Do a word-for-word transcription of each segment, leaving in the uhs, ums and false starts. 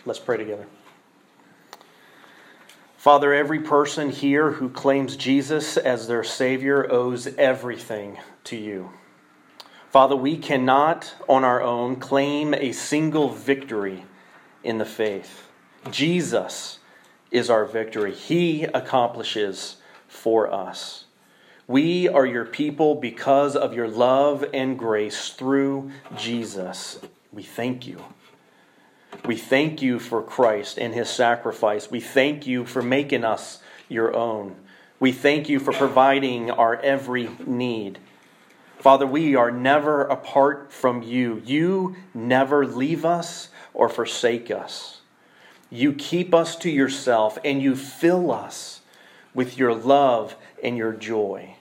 Let's pray together. Father, every person here who claims Jesus as their Savior owes everything to you. Father, we cannot on our own claim a single victory in the faith. Jesus is our victory. He accomplishes for us. We are your people because of your love and grace through Jesus. We thank you. We thank you for Christ and his sacrifice. We thank you for making us your own. We thank you for providing our every need. Father, we are never apart from you. You never leave us or forsake us. You keep us to yourself and you fill us with your love and your joy.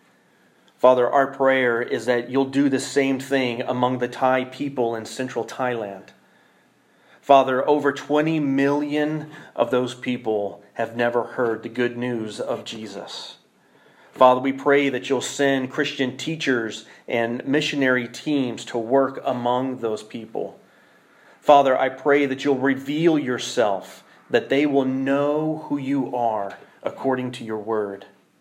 Father, our prayer is that you'll do the same thing among the Thai people in central Thailand. Father, over twenty million of those people have never heard the good news of Jesus. Father, we pray that you'll send Christian teachers and missionary teams to work among those people. Father, I pray that you'll reveal yourself, that they will know who you are according to your word.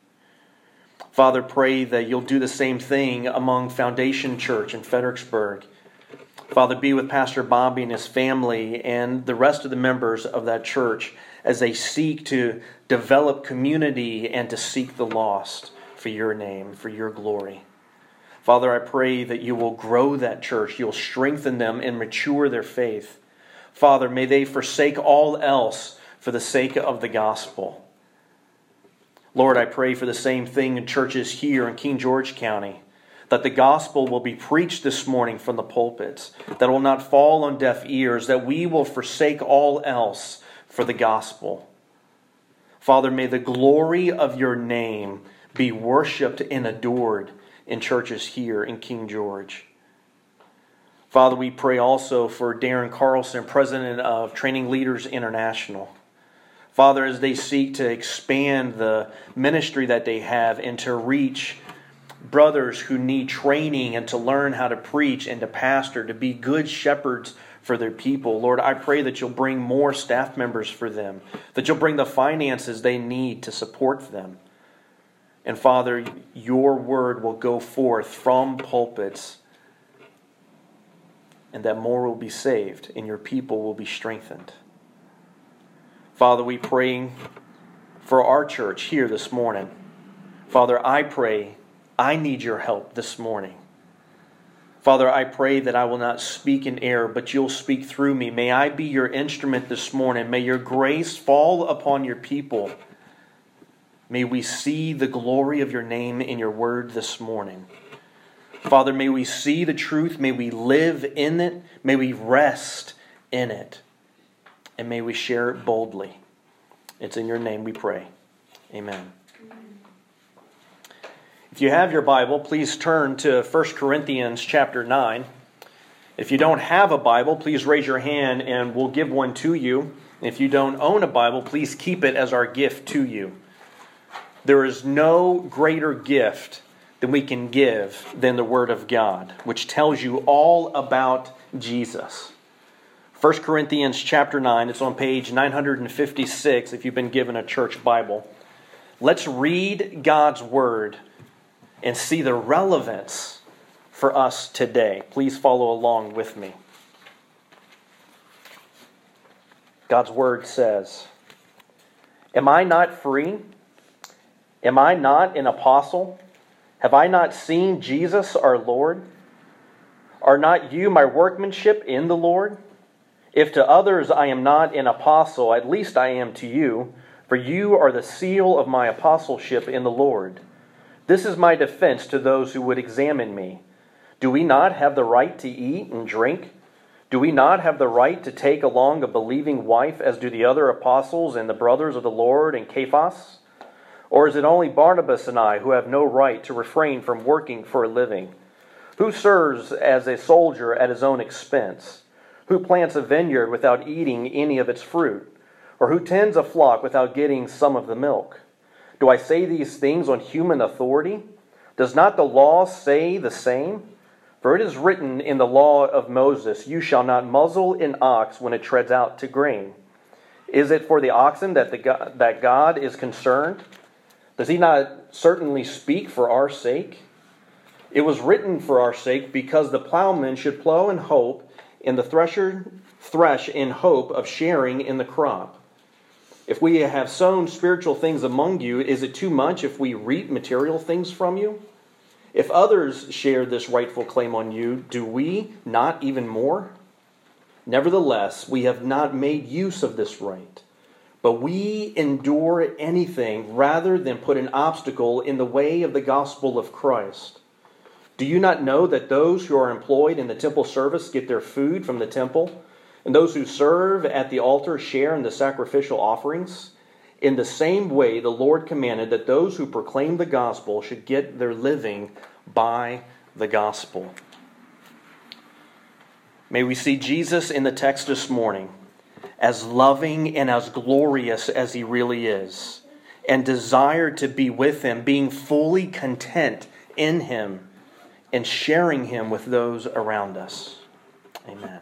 Father, pray that you'll do the same thing among Foundation Church in Fredericksburg. Father, be with Pastor Bobby and his family and the rest of the members of that church as they seek to develop community and to seek the lost for your name, for your glory. Father, I pray that you will grow that church. You'll strengthen them and mature their faith. Father, may they forsake all else for the sake of the gospel. Lord, I pray for the same thing in churches here in King George County, that the gospel will be preached this morning from the pulpits, that it will not fall on deaf ears, that we will forsake all else for the gospel. Father, may the glory of your name be worshipped and adored in churches here in King George. Father, we pray also for Darren Carlson, president of Training Leaders International. Father, as they seek to expand the ministry that they have and to reach brothers who need training and to learn how to preach and to pastor, to be good shepherds for their people. Lord, I pray that you'll bring more staff members for them, that you'll bring the finances they need to support them. And Father, your word will go forth from pulpits, and that more will be saved and your people will be strengthened. Father, we pray for our church here this morning. Father, I pray I need your help this morning. Father, I pray that I will not speak in error, but you'll speak through me. May I be your instrument this morning. May your grace fall upon your people. May we see the glory of your name in your word this morning. Father, may we see the truth. May we live in it. May we rest in it. And may we share it boldly. It's in your name we pray. Amen. If you have your Bible, please turn to First Corinthians chapter nine. If you don't have a Bible, please raise your hand and we'll give one to you. If you don't own a Bible, please keep it as our gift to you. There is no greater gift that we can give than the Word of God, which tells you all about Jesus. First Corinthians chapter nine, it's on page nine fifty-six if you've been given a church Bible. Let's read God's Word and see the relevance for us today. Please follow along with me. God's Word says, "Am I not free? Am I not an apostle? Have I not seen Jesus our Lord? Are not you my workmanship in the Lord? If to others I am not an apostle, at least I am to you, for you are the seal of my apostleship in the Lord. This is my defense to those who would examine me. Do we not have the right to eat and drink? Do we not have the right to take along a believing wife, as do the other apostles and the brothers of the Lord and Cephas? Or is it only Barnabas and I who have no right to refrain from working for a living? Who serves as a soldier at his own expense? Who plants a vineyard without eating any of its fruit? Or who tends a flock without getting some of the milk? Do I say these things on human authority? Does not the law say the same? For it is written in the law of Moses, you shall not muzzle an ox when it treads out to grain. Is it for the oxen that, the God, that God is concerned? Does he not certainly speak for our sake? It was written for our sake, because the plowman should plow in hope, and the thresher thresh in hope of sharing in the crop. If we have sown spiritual things among you, is it too much if we reap material things from you? If others share this rightful claim on you, do we not even more? Nevertheless, we have not made use of this right, but we endure anything rather than put an obstacle in the way of the gospel of Christ. Do you not know that those who are employed in the temple service get their food from the temple, and those who serve at the altar share in the sacrificial offerings? In the same way, the Lord commanded that those who proclaim the gospel should get their living by the gospel. May we see Jesus in the text this morning as loving and as glorious as he really is, and desire to be with him, being fully content in him and sharing him with those around us. Amen.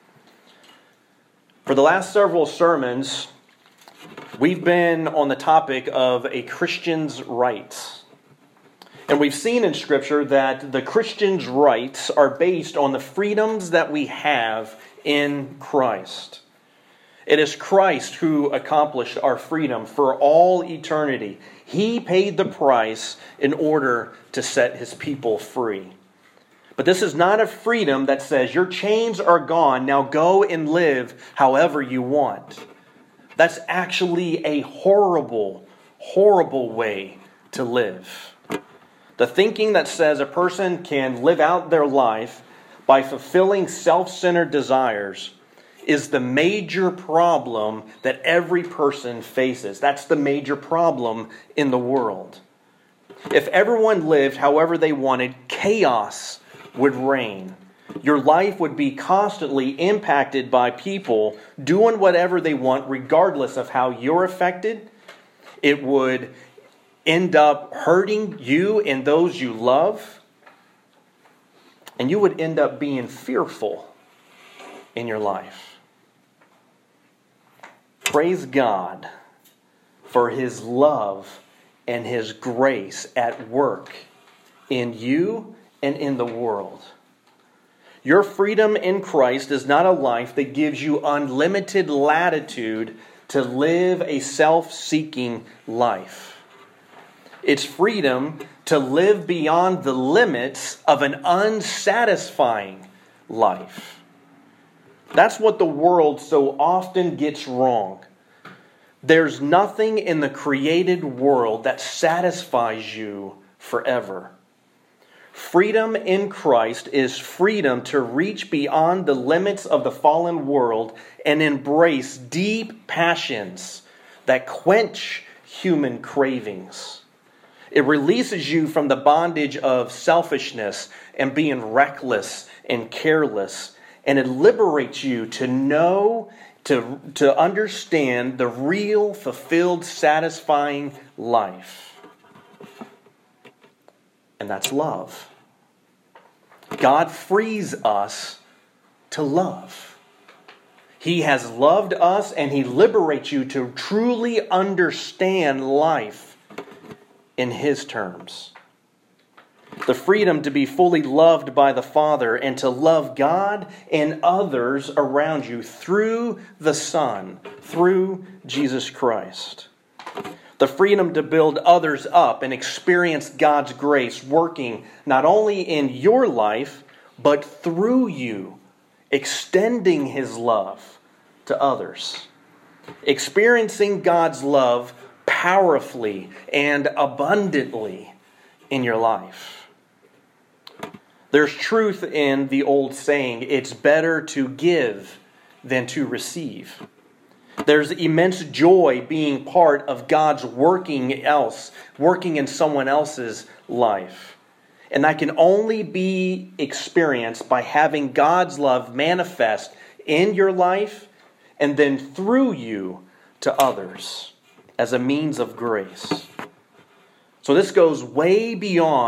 For the last several sermons, we've been on the topic of a Christian's rights. And we've seen in Scripture that the Christian's rights are based on the freedoms that we have in Christ. It is Christ who accomplished our freedom for all eternity. He paid the price in order to set his people free. But this is not a freedom that says your chains are gone, now go and live however you want. That's actually a horrible, horrible way to live. The thinking that says a person can live out their life by fulfilling self-centered desires is the major problem that every person faces. That's the major problem in the world. If everyone lived however they wanted, chaos would reign. Your life would be constantly impacted by people doing whatever they want, regardless of how you're affected. It would end up hurting you and those you love. And you would end up being fearful in your life. Praise God for his love and his grace at work in you and in the world. Your freedom in Christ is not a life that gives you unlimited latitude to live a self-seeking life. It's freedom to live beyond the limits of an unsatisfying life. That's what the world so often gets wrong. There's nothing in the created world that satisfies you forever. Freedom in Christ is freedom to reach beyond the limits of the fallen world and embrace deep passions that quench human cravings. It releases you from the bondage of selfishness and being reckless and careless, and it liberates you to know, to, to understand the real, fulfilled, satisfying life. And that's love. God frees us to love. He has loved us, and he liberates you to truly understand life in his terms. The freedom to be fully loved by the Father and to love God and others around you through the Son, through Jesus Christ. The freedom to build others up and experience God's grace working not only in your life, but through you, extending his love to others. Experiencing God's love powerfully and abundantly in your life. There's truth in the old saying, it's better to give than to receive. There's immense joy being part of God's working else, working in someone else's life. And that can only be experienced by having God's love manifest in your life and then through you to others as a means of grace. So this goes way beyond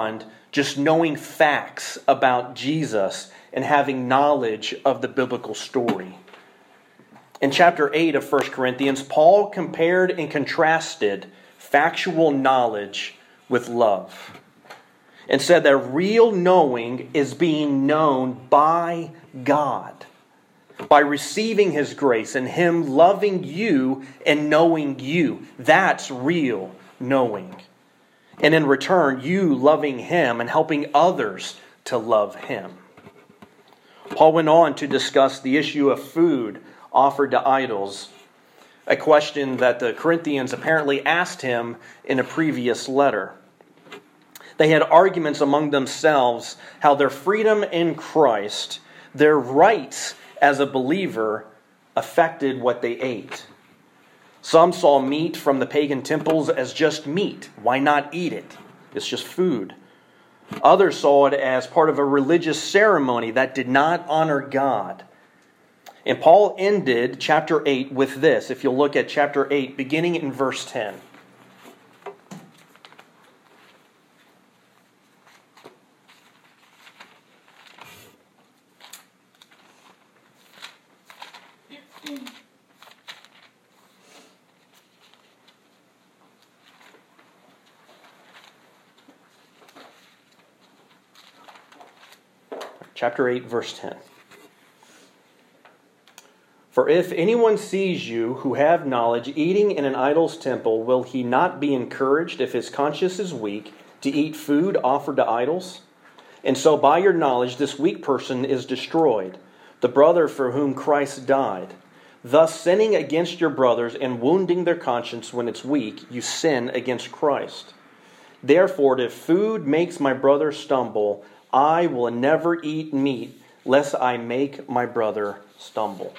just knowing facts about Jesus and having knowledge of the biblical story. In chapter eight of First Corinthians, Paul compared and contrasted factual knowledge with love and said that real knowing is being known by God, by receiving His grace and Him loving you and knowing you. That's real knowing. And in return, you loving Him and helping others to love Him. Paul went on to discuss the issue of food offered to idols, a question that the Corinthians apparently asked him in a previous letter. They had arguments among themselves how their freedom in Christ, their rights as a believer, affected what they ate. Some saw meat from the pagan temples as just meat. Why not eat it? It's just food. Others saw it as part of a religious ceremony that did not honor God. And Paul ended chapter eight with this. If you'll look at chapter eight, beginning in verse ten. Chapter eight, verse ten. For if anyone sees you who have knowledge eating in an idol's temple, will he not be encouraged, if his conscience is weak, to eat food offered to idols? And so by your knowledge this weak person is destroyed, the brother for whom Christ died. Thus sinning against your brothers and wounding their conscience when it's weak, you sin against Christ. Therefore, if food makes my brother stumble, I will never eat meat, lest I make my brother stumble.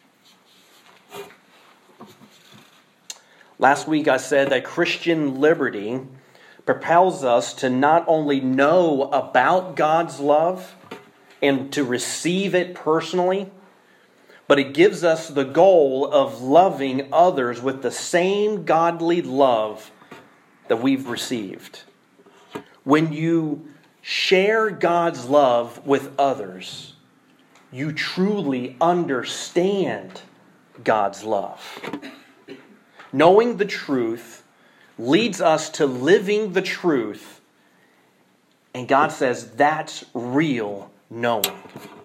Last week I said that Christian liberty propels us to not only know about God's love and to receive it personally, but it gives us the goal of loving others with the same godly love that we've received. When you share God's love with others, you truly understand God's love. Knowing the truth leads us to living the truth, and God says that's real knowing.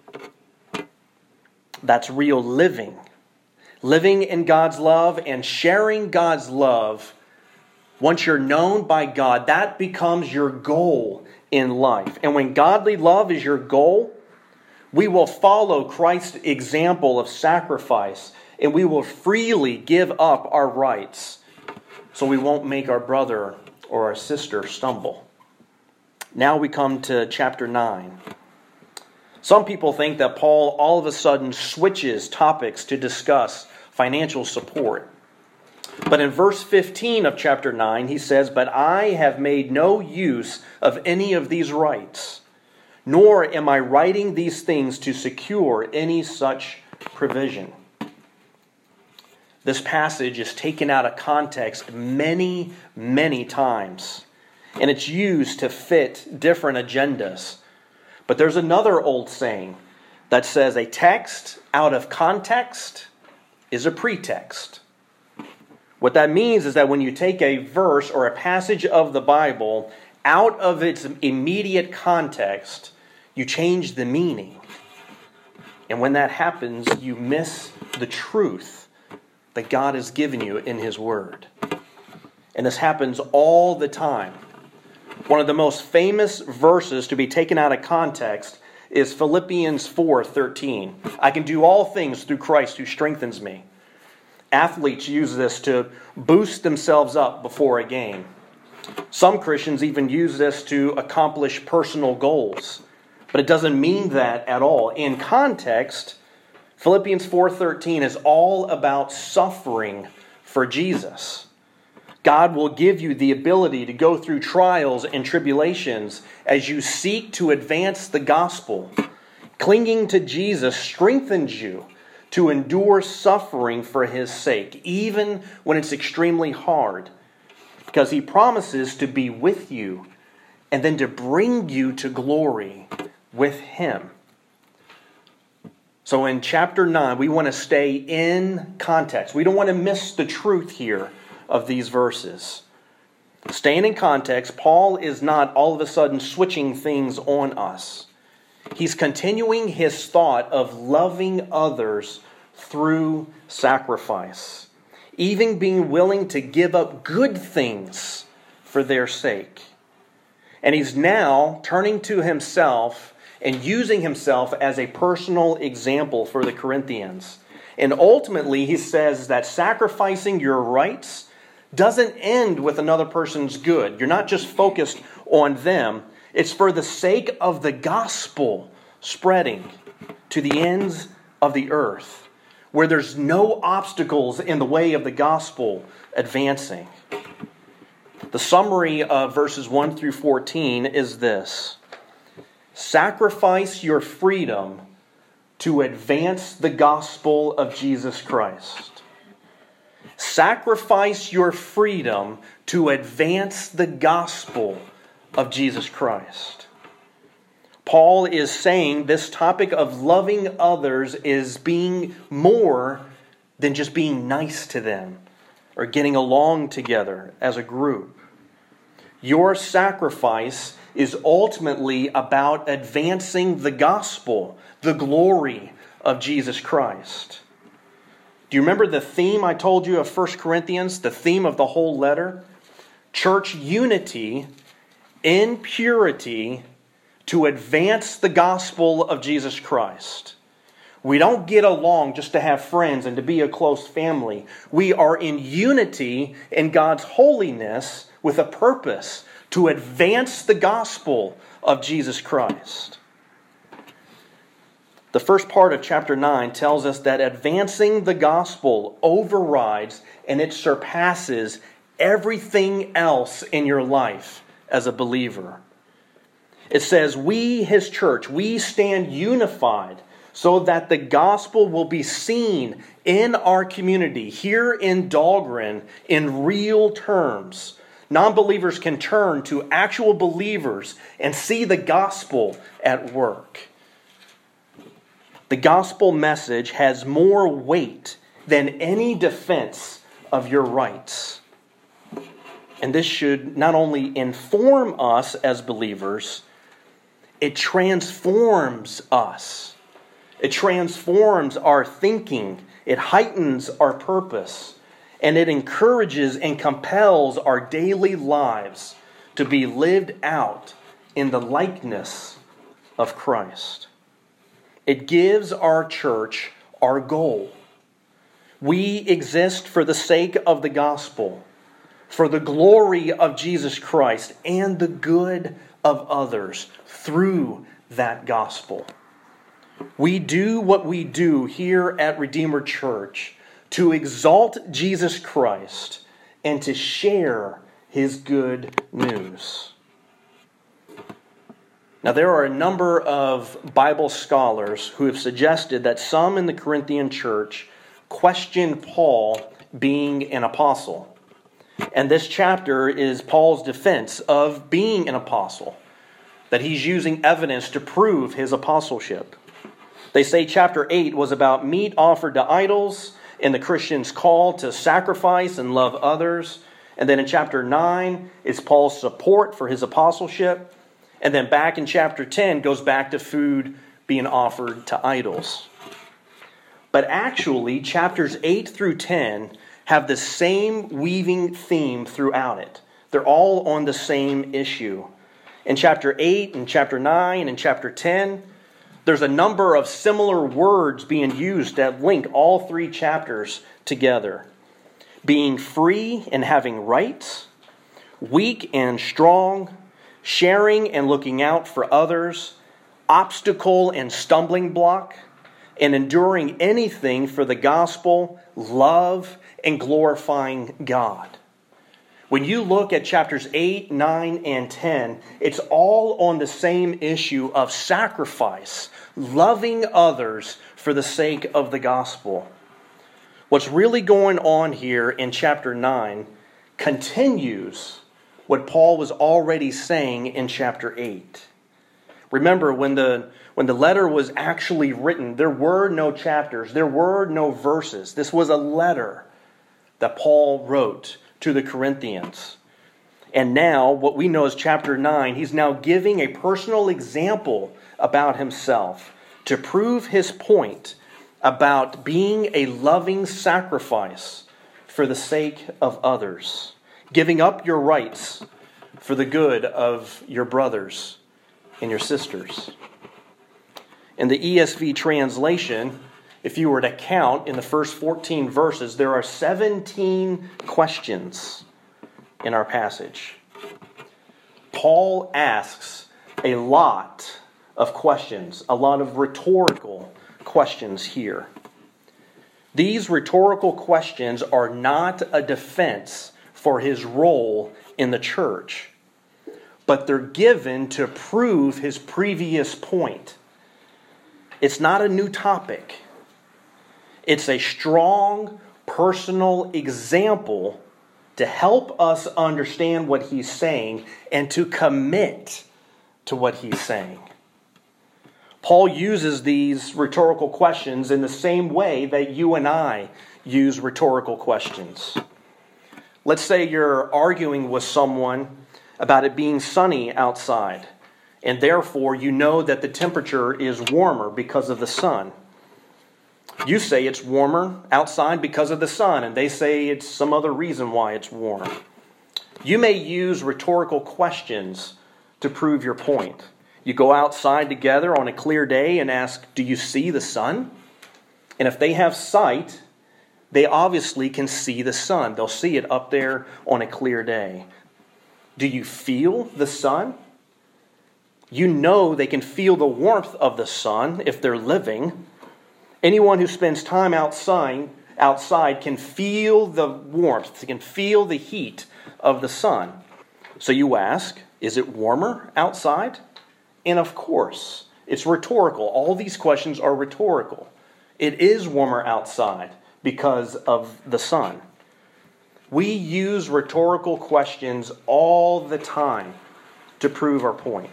That's real living. Living in God's love and sharing God's love, once you're known by God, that becomes your goal in life. And when godly love is your goal, we will follow Christ's example of sacrifice, and we will freely give up our rights so we won't make our brother or our sister stumble. Now we come to chapter nine. Some people think that Paul all of a sudden switches topics to discuss financial support. But in verse fifteen of chapter nine, he says, "But I have made no use of any of these rights, nor am I writing these things to secure any such provision." This passage is taken out of context many, many times, and it's used to fit different agendas. But there's another old saying that says a text out of context is a pretext. What that means is that when you take a verse or a passage of the Bible out of its immediate context, you change the meaning. And when that happens, you miss the truth that God has given you in His Word. And this happens all the time. One of the most famous verses to be taken out of context is Philippians four thirteen. I can do all things through Christ who strengthens me. Athletes use this to boost themselves up before a game. Some Christians even use this to accomplish personal goals. But it doesn't mean that at all. In context, Philippians four thirteen is all about suffering for Jesus. God will give you the ability to go through trials and tribulations as you seek to advance the gospel. Clinging to Jesus strengthens you to endure suffering for His sake, even when it's extremely hard, because He promises to be with you and then to bring you to glory with Him. So in chapter nine, we want to stay in context. We don't want to miss the truth here of these verses. Staying in context, Paul is not all of a sudden switching things on us. He's continuing his thought of loving others through sacrifice, even being willing to give up good things for their sake. And he's now turning to himself and using himself as a personal example for the Corinthians. And ultimately, he says that sacrificing your rights doesn't end with another person's good. You're not just focused on them. It's for the sake of the gospel spreading to the ends of the earth, where there's no obstacles in the way of the gospel advancing. The summary of verses one through fourteen is this: sacrifice your freedom to advance the gospel of Jesus Christ. Sacrifice your freedom to advance the gospel of Jesus Christ. Paul is saying this topic of loving others is being more than just being nice to them or getting along together as a group. Your sacrifice is ultimately about advancing the gospel, the glory of Jesus Christ. Do you remember the theme I told you of First Corinthians, the theme of the whole letter? Church unity in purity to advance the gospel of Jesus Christ. We don't get along just to have friends and to be a close family. We are in unity in God's holiness with a purpose to advance the gospel of Jesus Christ. The first part of chapter nine tells us that advancing the gospel overrides and it surpasses everything else in your life as a believer. It says, we, His church, we stand unified so that the gospel will be seen in our community, here in Dahlgren, in real terms. Non-believers can turn to actual believers and see the gospel at work. The gospel message has more weight than any defense of your rights. And this should not only inform us as believers, it transforms us. It transforms our thinking. It heightens our purpose. And it encourages and compels our daily lives to be lived out in the likeness of Christ. It gives our church our goal. We exist for the sake of the gospel, for the glory of Jesus Christ, and the good of others through that gospel. We do what we do here at Redeemer Church to exalt Jesus Christ and to share His good news. Now, there are a number of Bible scholars who have suggested that some in the Corinthian church question Paul being an apostle. And this chapter is Paul's defense of being an apostle, that he's using evidence to prove his apostleship. They say chapter eight was about meat offered to idols and the Christian's call to sacrifice and love others. And then in chapter nine is Paul's support for his apostleship. And then back in chapter ten goes back to food being offered to idols. But actually, chapters eight through ten have the same weaving theme throughout it. They're all on the same issue. In chapter eight and chapter nine and chapter ten, there's a number of similar words being used that link all three chapters together. Being free and having rights, weak and strong, sharing and looking out for others, obstacle and stumbling block, and enduring anything for the gospel, love, and glorifying God. When you look at chapters eight, nine, and ten, it's all on the same issue of sacrifice, loving others for the sake of the gospel. What's really going on here in chapter nine continues what Paul was already saying in chapter eight. Remember, when the, when the letter was actually written, there were no chapters, there were no verses. This was a letter that Paul wrote to the Corinthians. And now, what we know as chapter nine, he's now giving a personal example about himself to prove his point about being a loving sacrifice for the sake of others, giving up your rights for the good of your brothers and your sisters. In the E S V translation, if you were to count in the first fourteen verses, there are seventeen questions in our passage. Paul asks a lot of questions, a lot of rhetorical questions here. These rhetorical questions are not a defense for his role in the church, but they're given to prove his previous point. It's not a new topic. It's a strong personal example to help us understand what he's saying and to commit to what he's saying. Paul uses these rhetorical questions in the same way that you and I use rhetorical questions. Let's say you're arguing with someone about it being sunny outside, and therefore you know that the temperature is warmer because of the sun. You say it's warmer outside because of the sun, and they say it's some other reason why it's warm. You may use rhetorical questions to prove your point. You go outside together on a clear day and ask, do you see the sun? And if they have sight, they obviously can see the sun. They'll see it up there on a clear day. Do you feel the sun? You know they can feel the warmth of the sun if they're living. Anyone who spends time outside, outside can feel the warmth, can feel the heat of the sun. So you ask, is it warmer outside? And of course, it's rhetorical. All these questions are rhetorical. It is warmer outside because of the sun. We use rhetorical questions all the time to prove our point.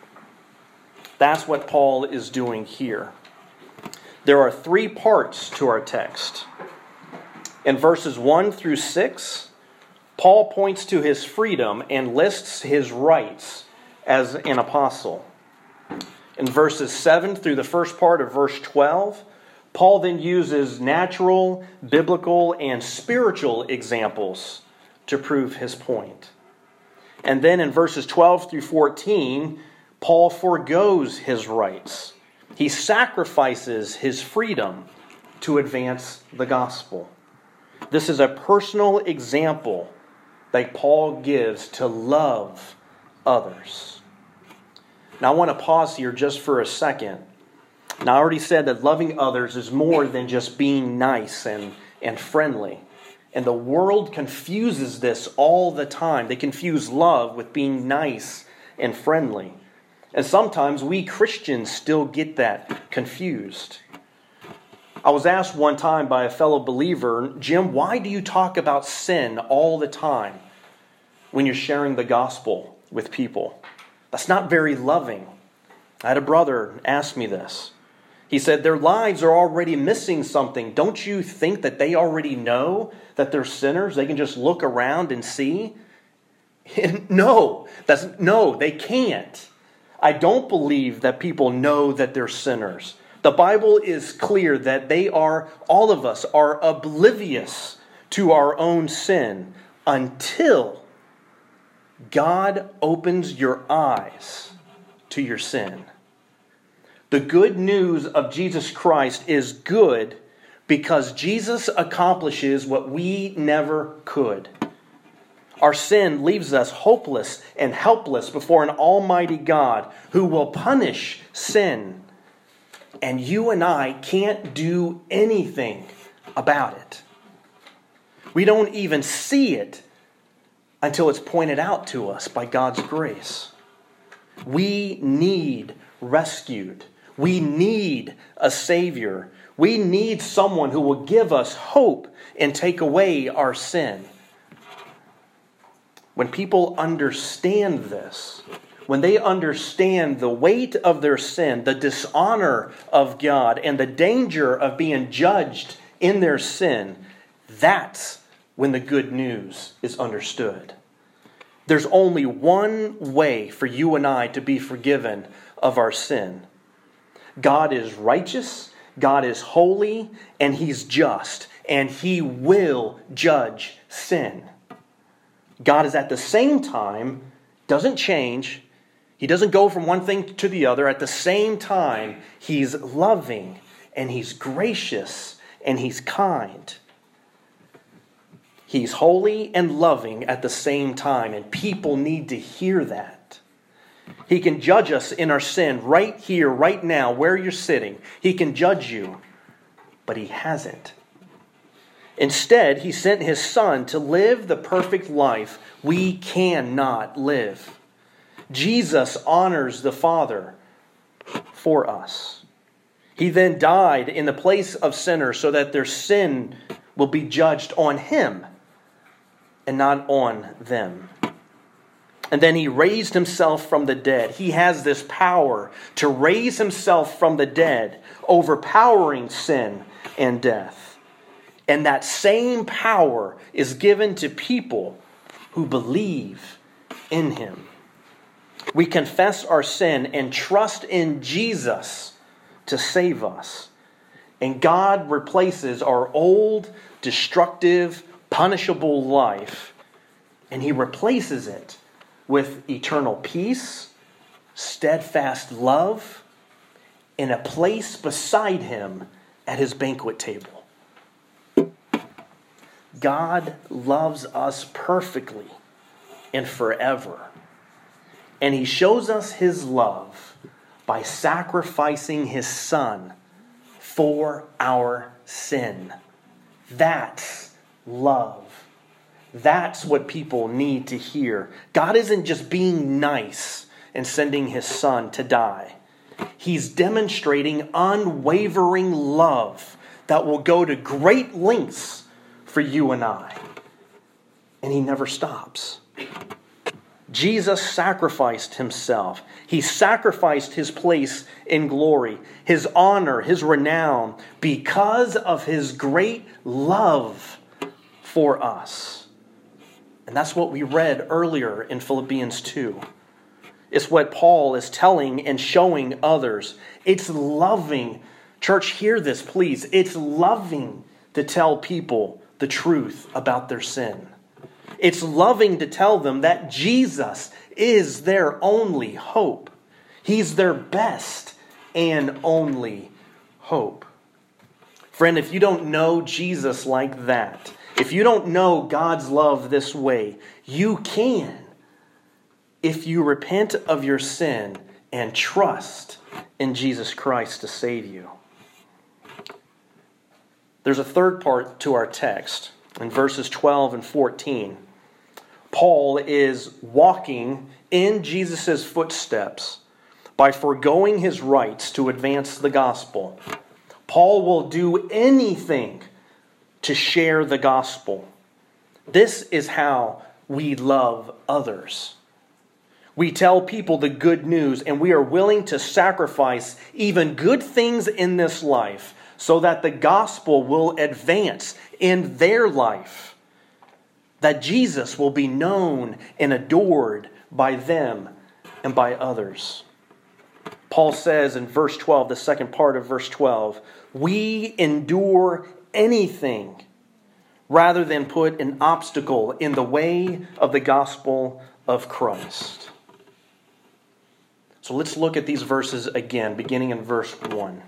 That's what Paul is doing here. There are three parts to our text. In verses one through six, Paul points to his freedom and lists his rights as an apostle. In verses seven through the first part of verse twelve, Paul then uses natural, biblical, and spiritual examples to prove his point. And then in verses twelve through fourteen, Paul forgoes his rights. He sacrifices his freedom to advance the gospel. This is a personal example that Paul gives to love others. Now I want to pause here just for a second. Now I already said that loving others is more than just being nice and, and friendly. And the world confuses this all the time. They confuse love with being nice and friendly. And sometimes we Christians still get that confused. I was asked one time by a fellow believer, Jim, why do you talk about sin all the time when you're sharing the gospel with people? That's not very loving. I had a brother ask me this. He said, their lives are already missing something. Don't you think that they already know that they're sinners? They can just look around and see? no, that's, no, they can't. I don't believe that people know that they're sinners. The Bible is clear that they are, all of us are oblivious to our own sin until God opens your eyes to your sin. The good news of Jesus Christ is good because Jesus accomplishes what we never could. Our sin leaves us hopeless and helpless before an almighty God who will punish sin. And you and I can't do anything about it. We don't even see it until it's pointed out to us by God's grace. We need rescued. We need a Savior. We need someone who will give us hope and take away our sin. when people understand this, when they understand the weight of their sin, the dishonor of God, and the danger of being judged in their sin, that's when the good news is understood. There's only one way for you and I to be forgiven of our sin. God is righteous, God is holy, and He's just, and He will judge sin. God is at the same time, doesn't change, He doesn't go from one thing to the other. At the same time, He's loving, and He's gracious, and He's kind. He's holy and loving at the same time, and people need to hear that. He can judge us in our sin right here, right now, where you're sitting. He can judge you, but He hasn't. Instead, He sent His Son to live the perfect life we cannot live. Jesus honors the Father for us. He then died in the place of sinners so that their sin will be judged on Him and not on them. And then He raised Himself from the dead. He has this power to raise Himself from the dead, overpowering sin and death. And that same power is given to people who believe in Him. We confess our sin and trust in Jesus to save us. And God replaces our old, destructive, punishable life, and He replaces it with eternal peace, steadfast love, and a place beside Him at His banquet table. God loves us perfectly and forever. And He shows us His love by sacrificing His Son for our sin. That's love. That's what people need to hear. God isn't just being nice and sending His Son to die. He's demonstrating unwavering love that will go to great lengths for you and I. And He never stops. Jesus sacrificed Himself. He sacrificed His place in glory, His honor, His renown, because of His great love for us. And that's what we read earlier in Philippians two. It's what Paul is telling and showing others. It's loving. Church, hear this, please. It's loving to tell people the truth about their sin. It's loving to tell them that Jesus is their only hope. He's their best and only hope. Friend, if you don't know Jesus like that, if you don't know God's love this way, you can if you repent of your sin and trust in Jesus Christ to save you. There's a third part to our text in verses twelve and fourteen. Paul is walking in Jesus' footsteps by foregoing his rights to advance the gospel. Paul will do anything to share the gospel. This is how we love others. We tell people the good news, and we are willing to sacrifice even good things in this life so that the gospel will advance in their life, that Jesus will be known and adored by them and by others. Paul says in verse twelve, the second part of verse twelve, we endure anything rather than put an obstacle in the way of the gospel of Christ. So let's look at these verses again, beginning in verse one.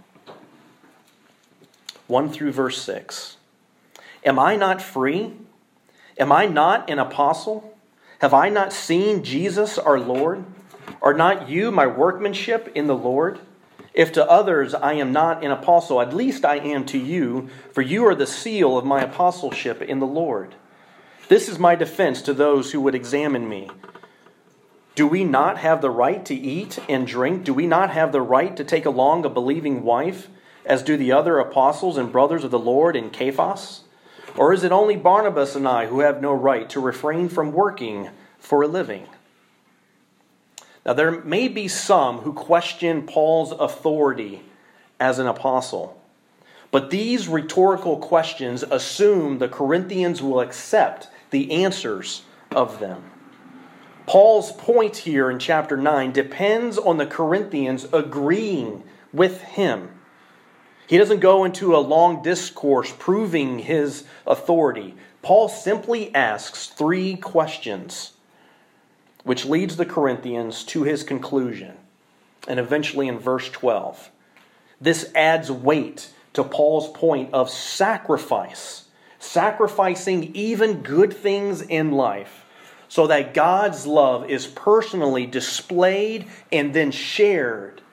one through verse six. Am I not free? Am I not an apostle? Have I not seen Jesus our Lord? Are not you my workmanship in the Lord? If to others I am not an apostle, at least I am to you, for you are the seal of my apostleship in the Lord. This is my defense to those who would examine me. Do we not have the right to eat and drink? Do we not have the right to take along a believing wife, as do the other apostles and brothers of the Lord in Cephas? Or is it only Barnabas and I who have no right to refrain from working for a living? Now, there may be some who question Paul's authority as an apostle, but these rhetorical questions assume the Corinthians will accept the answers of them. Paul's point here in chapter nine depends on the Corinthians agreeing with him. He doesn't go into a long discourse proving his authority. Paul simply asks three questions, which leads the Corinthians to his conclusion. And eventually in verse twelve, this adds weight to Paul's point of sacrifice, sacrificing even good things in life, so that God's love is personally displayed and then shared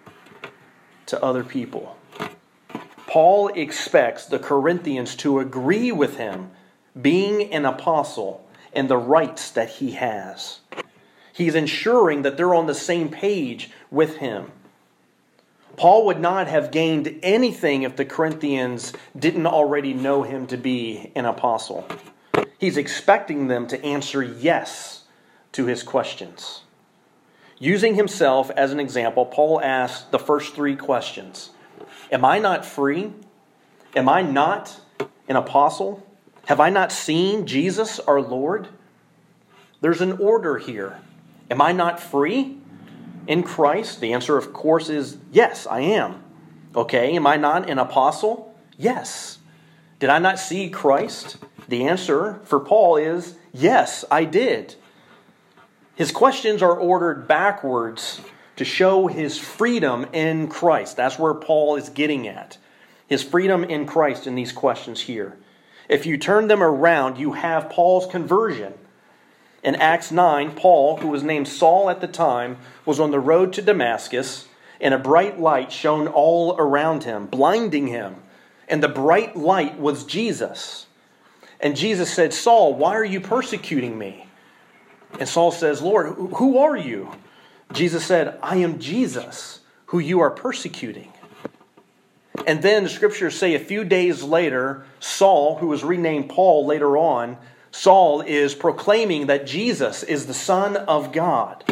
to other people. Paul expects the Corinthians to agree with him being an apostle and the rights that he has. He's ensuring that they're on the same page with him. Paul would not have gained anything if the Corinthians didn't already know him to be an apostle. He's expecting them to answer yes to his questions. Using himself as an example, Paul asks the first three questions. Am I not free? Am I not an apostle? Have I not seen Jesus our Lord? There's an order here. Am I not free in Christ? The answer, of course, is yes, I am. Okay, am I not an apostle? Yes. Did I not see Christ? The answer for Paul is yes, I did. His questions are ordered backwards to show his freedom in Christ. That's where Paul is getting at. His freedom in Christ in these questions here. If you turn them around, you have Paul's conversion. In Acts nine, Paul, who was named Saul at the time, was on the road to Damascus, and a bright light shone all around him, blinding him. And the bright light was Jesus. And Jesus said, Saul, why are you persecuting me? And Saul says, Lord, who are you? Jesus said, I am Jesus, who you are persecuting. And then the scriptures say a few days later, Saul, who was renamed Paul later on, Saul is proclaiming that Jesus is the Son of God.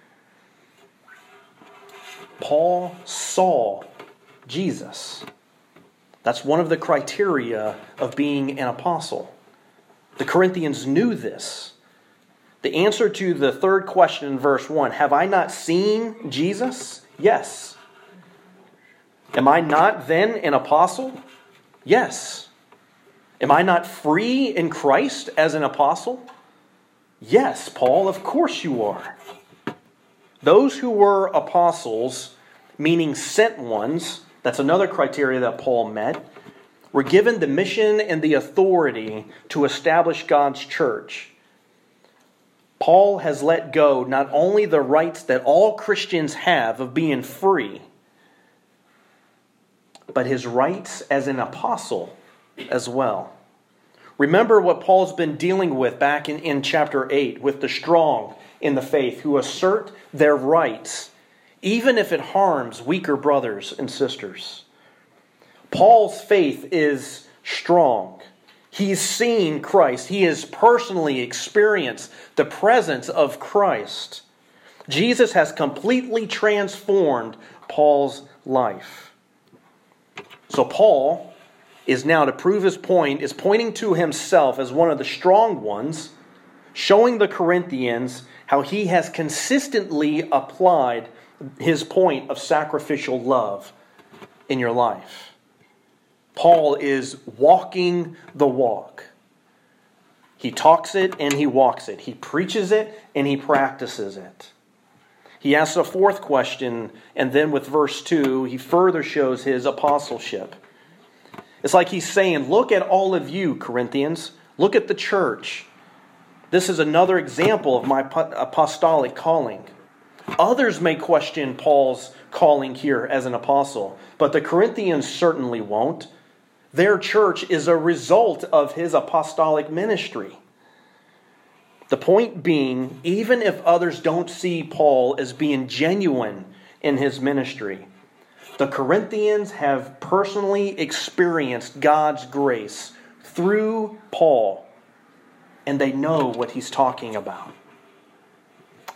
Paul saw Jesus. That's one of the criteria of being an apostle. The Corinthians knew this. The answer to the third question in verse one, have I not seen Jesus? Yes. Am I not then an apostle? Yes. Am I not free in Christ as an apostle? Yes, Paul, of course you are. Those who were apostles, meaning sent ones, that's another criteria that Paul met, were given the mission and the authority to establish God's church. Paul has let go not only the rights that all Christians have of being free, but his rights as an apostle as well. Remember what Paul's been dealing with back in, in chapter eight with the strong in the faith who assert their rights, even if it harms weaker brothers and sisters. Paul's faith is strong. He's seen Christ. He has personally experienced the presence of Christ. Jesus has completely transformed Paul's life. So Paul is now, to prove his point, is pointing to himself as one of the strong ones, showing the Corinthians how he has consistently applied his point of sacrificial love in your life. Paul is walking the walk. He talks it and he walks it. He preaches it and he practices it. He asks a fourth question, and then with verse two, he further shows his apostleship. It's like he's saying, look at all of you, Corinthians. Look at the church. This is another example of my apostolic calling. Others may question Paul's calling here as an apostle, but the Corinthians certainly won't. Their church is a result of his apostolic ministry. The point being, even if others don't see Paul as being genuine in his ministry, the Corinthians have personally experienced God's grace through Paul, and they know what he's talking about.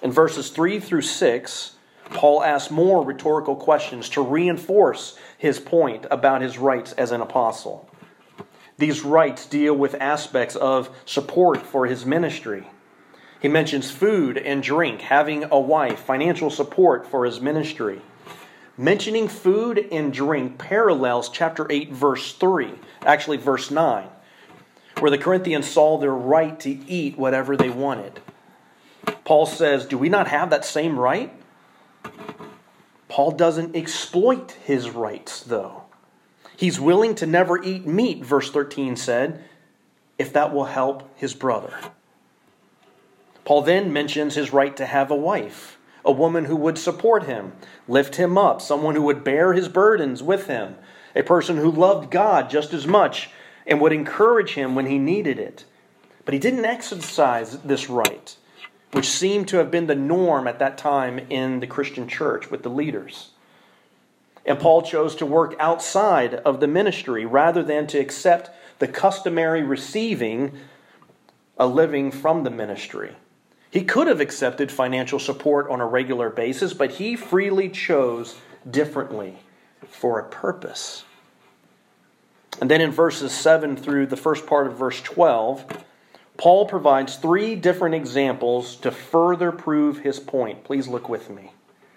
In verses three through six, Paul asks more rhetorical questions to reinforce his point about his rights as an apostle. These rights deal with aspects of support for his ministry. He mentions food and drink, having a wife, financial support for his ministry. Mentioning food and drink parallels chapter eight, verse three, actually verse nine, where the Corinthians saw their right to eat whatever they wanted. Paul says, do we not have that same right? Paul doesn't exploit his rights, though. He's willing to never eat meat, verse thirteen said, if that will help his brother. Paul then mentions his right to have a wife, a woman who would support him, lift him up, someone who would bear his burdens with him, a person who loved God just as much and would encourage him when he needed it. But he didn't exercise this right, which seemed to have been the norm at that time in the Christian church with the leaders. And Paul chose to work outside of the ministry rather than to accept the customary receiving a living from the ministry. He could have accepted financial support on a regular basis, but he freely chose differently for a purpose. And then in verses seven through the first part of verse twelve, Paul provides three different examples to further prove his point. Please look with me.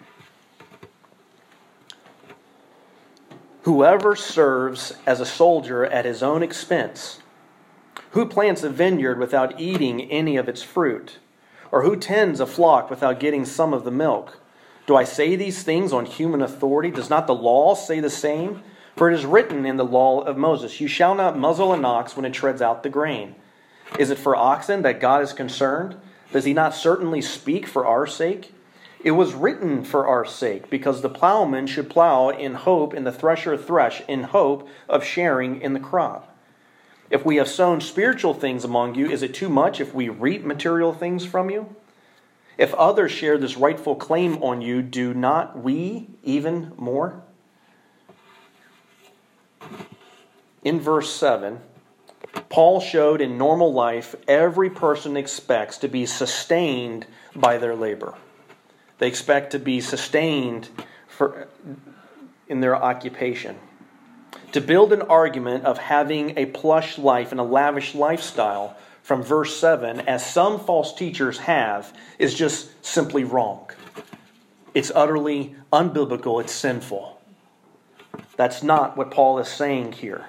Whoever serves as a soldier at his own expense, who plants a vineyard without eating any of its fruit, or who tends a flock without getting some of the milk? Do I say these things on human authority? Does not the law say the same? For it is written in the law of Moses, you shall not muzzle an ox when it treads out the grain. Is it for oxen that God is concerned? Does he not certainly speak for our sake? It was written for our sake, because the plowman should plow in hope and the thresher thresh in hope of sharing in the crop. If we have sown spiritual things among you, is it too much if we reap material things from you? If others share this rightful claim on you, do not we even more? In verse seven, Paul showed in normal life every person expects to be sustained by their labor. They expect to be sustained for, in their occupation. To build an argument of having a plush life and a lavish lifestyle from verse seven, as some false teachers have, is just simply wrong. It's utterly unbiblical. It's sinful. That's not what Paul is saying here.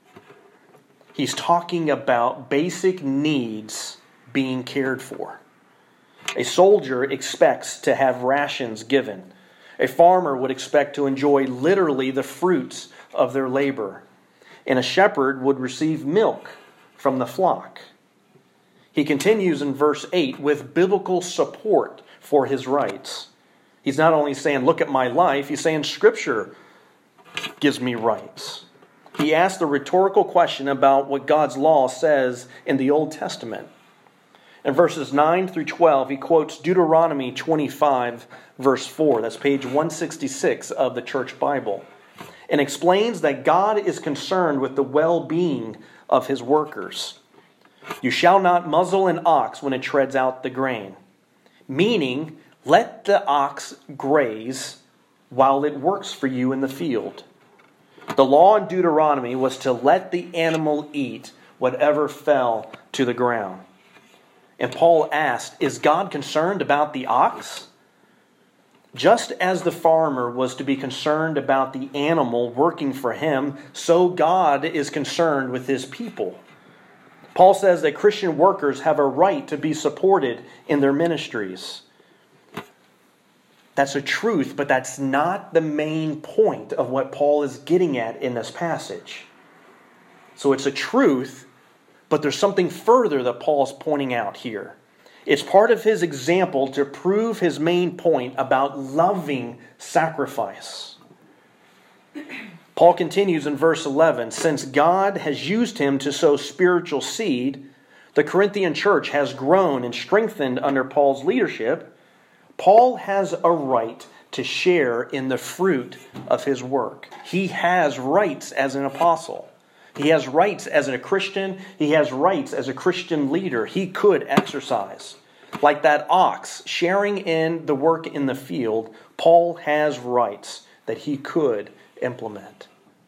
He's talking about basic needs being cared for. A soldier expects to have rations given. A farmer would expect to enjoy literally the fruits of their labor. And a shepherd would receive milk from the flock. He continues in verse eight with biblical support for his rights. He's not only saying, look at my life, he's saying Scripture gives me rights. He asks the rhetorical question about what God's law says in the Old Testament. In verses nine through twelve, he quotes Deuteronomy twenty-five, verse four. That's page one sixty-six of the Church Bible. And explains that God is concerned with the well-being of his workers. You shall not muzzle an ox when it treads out the grain. Meaning, let the ox graze while it works for you in the field. The law in Deuteronomy was to let the animal eat whatever fell to the ground. And Paul asked, is God concerned about the ox? Just as the farmer was to be concerned about the animal working for him, so God is concerned with his people. Paul says that Christian workers have a right to be supported in their ministries. That's a truth, but that's not the main point of what Paul is getting at in this passage. So it's a truth, but there's something further that Paul's pointing out here. It's part of his example to prove his main point about loving sacrifice. Paul continues in verse eleven, since God has used him to sow spiritual seed, the Corinthian church has grown and strengthened under Paul's leadership. Paul has a right to share in the fruit of his work. He has rights as an apostle. He has rights as a Christian. He has rights as a Christian leader. He could exercise. Like that ox sharing in the work in the field, Paul has rights that he could implement.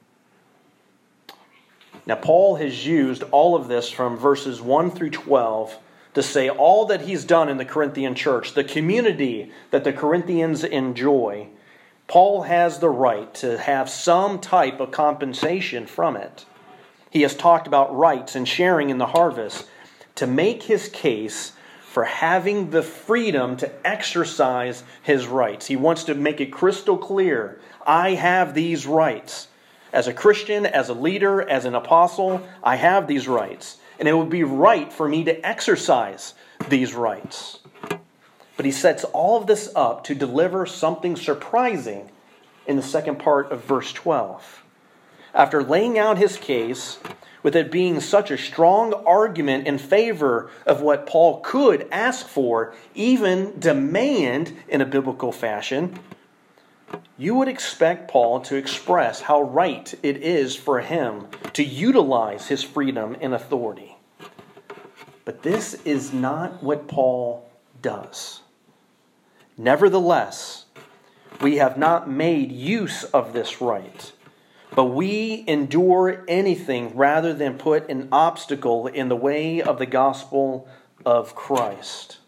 Now, Paul has used all of this from verses one through twelve to say all that he's done in the Corinthian church, the community that the Corinthians enjoy. Paul has the right to have some type of compensation from it. He has talked about rights and sharing in the harvest to make his case for having the freedom to exercise his rights. He wants to make it crystal clear, I have these rights. As a Christian, as a leader, as an apostle, I have these rights. And it would be right for me to exercise these rights. But he sets all of this up to deliver something surprising in the second part of verse twelve. After laying out his case, with it being such a strong argument in favor of what Paul could ask for, even demand in a biblical fashion, you would expect Paul to express how right it is for him to utilize his freedom and authority. But this is not what Paul does. Nevertheless, we have not made use of this right, but we endure anything rather than put an obstacle in the way of the gospel of Christ.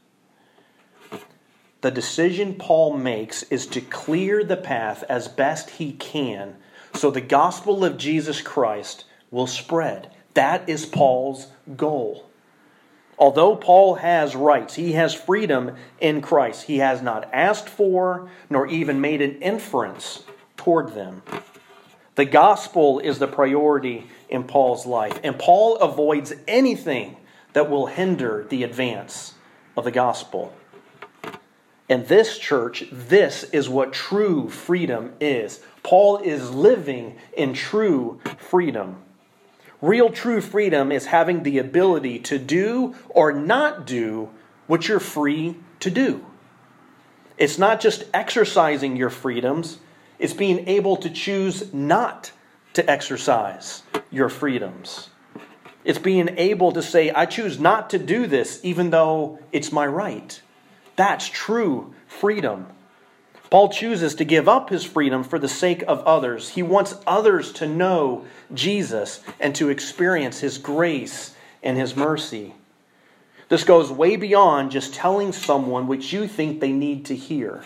The decision Paul makes is to clear the path as best he can so the gospel of Jesus Christ will spread. That is Paul's goal. Although Paul has rights, he has freedom in Christ. He has not asked for nor even made an inference toward them. The gospel is the priority in Paul's life, and Paul avoids anything that will hinder the advance of the gospel. In this church, this is what true freedom is. Paul is living in true freedom. Real true freedom is having the ability to do or not do what you're free to do. It's not just exercising your freedoms, it's being able to choose not to exercise your freedoms. It's being able to say, I choose not to do this even though it's my right. That's true freedom. Paul chooses to give up his freedom for the sake of others. He wants others to know Jesus and to experience his grace and his mercy. This goes way beyond just telling someone what you think they need to hear.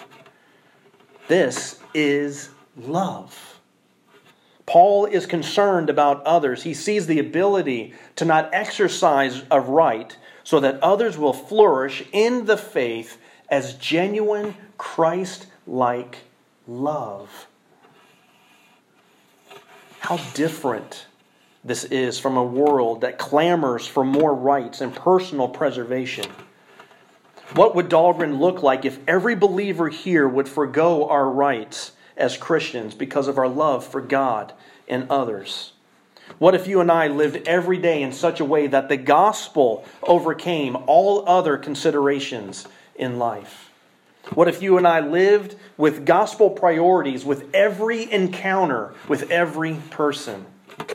This is love. Paul is concerned about others. He sees the ability to not exercise a right so that others will flourish in the faith as genuine Christ-like love. How different this is from a world that clamors for more rights and personal preservation. What would Dahlgren look like if every believer here would forgo our rights as Christians because of our love for God and others? What if you and I lived every day in such a way that the gospel overcame all other considerations in life? What if you and I lived with gospel priorities with every encounter, with every person?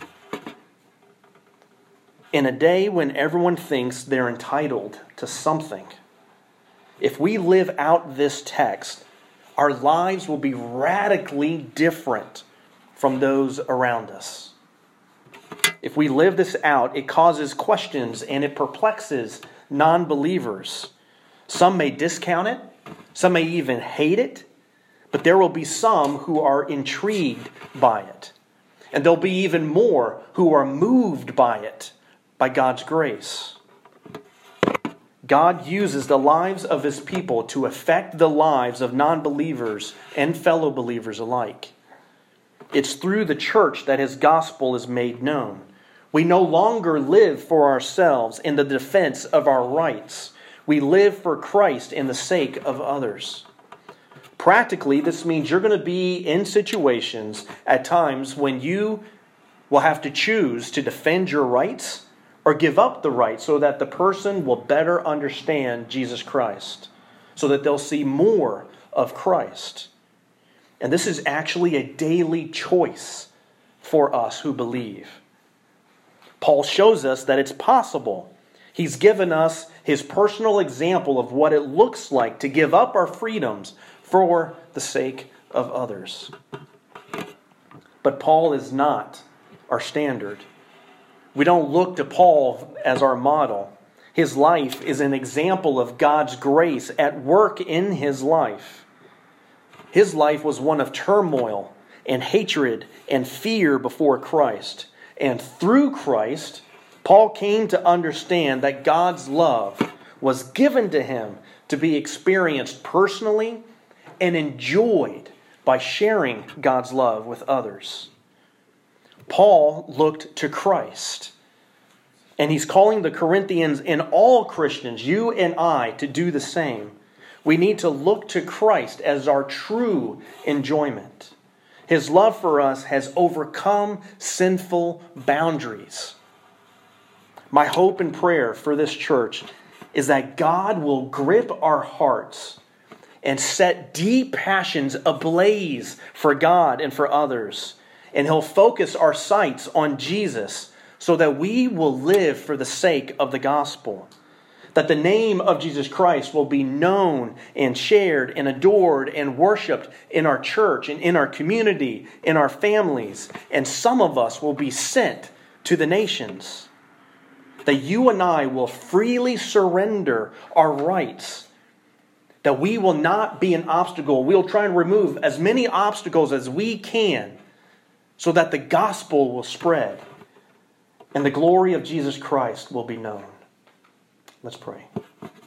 In a day when everyone thinks they're entitled to something, if we live out this text, our lives will be radically different from those around us. If we live this out, it causes questions and it perplexes non-believers. Some may discount it, some may even hate it, but there will be some who are intrigued by it. And there'll be even more who are moved by it, by God's grace. God uses the lives of his people to affect the lives of non-believers and fellow believers alike. It's through the church that his gospel is made known. We no longer live for ourselves in the defense of our rights. We live for Christ in the sake of others. Practically, this means you're going to be in situations at times when you will have to choose to defend your rights or give up the right so that the person will better understand Jesus Christ, so that they'll see more of Christ. And this is actually a daily choice for us who believe. Paul shows us that it's possible. He's given us his personal example of what it looks like to give up our freedoms for the sake of others. But Paul is not our standard. We don't look to Paul as our model. His life is an example of God's grace at work in his life. His life was one of turmoil and hatred and fear before Christ. And through Christ, Paul came to understand that God's love was given to him to be experienced personally and enjoyed by sharing God's love with others. Paul looked to Christ. And he's calling the Corinthians and all Christians, you and I, to do the same. We need to look to Christ as our true enjoyment. His love for us has overcome sinful boundaries. My hope and prayer for this church is that God will grip our hearts and set deep passions ablaze for God and for others. And He'll focus our sights on Jesus so that we will live for the sake of the gospel. That the name of Jesus Christ will be known and shared and adored and worshiped in our church and in our community, in our families. And some of us will be sent to the nations. That you and I will freely surrender our rights. That we will not be an obstacle. We'll try and remove as many obstacles as we can so that the gospel will spread and the glory of Jesus Christ will be known. Let's pray.